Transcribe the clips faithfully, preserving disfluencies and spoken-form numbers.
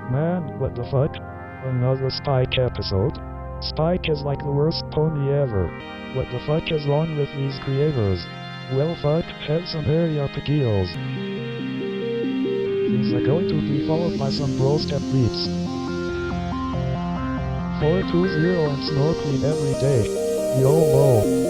Man, what the fuck? Another Spike episode? Spike is like the worst pony ever. What the fuck is wrong with these creators? Well fuck, have some area pagills. These are going to be followed by some bro step leaps. four two zero and snorkeling every day. YOLO.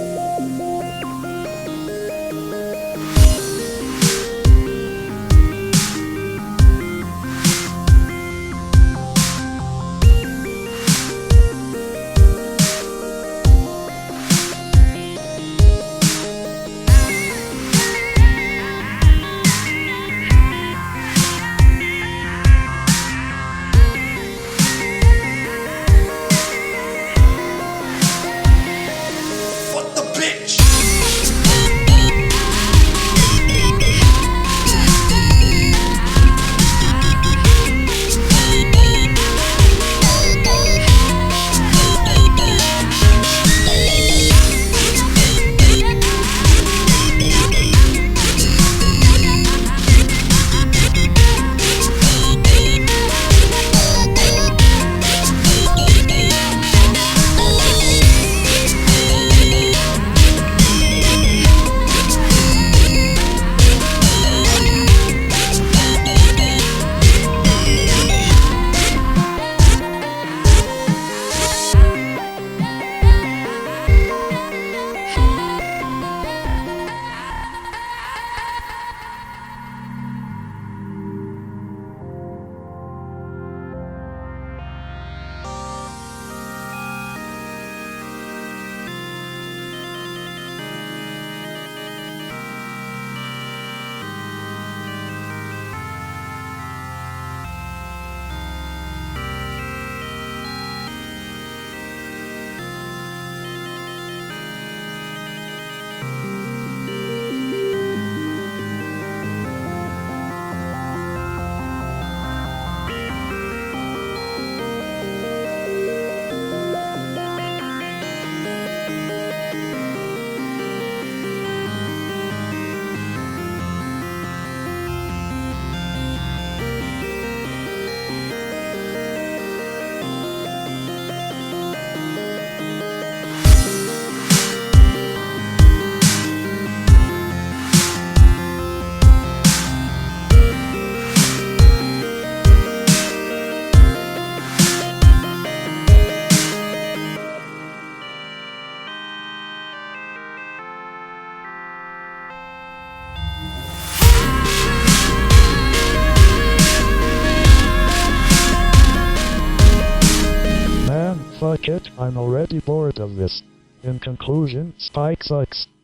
Fuck it, I'm already bored of this. In conclusion, Spike sucks.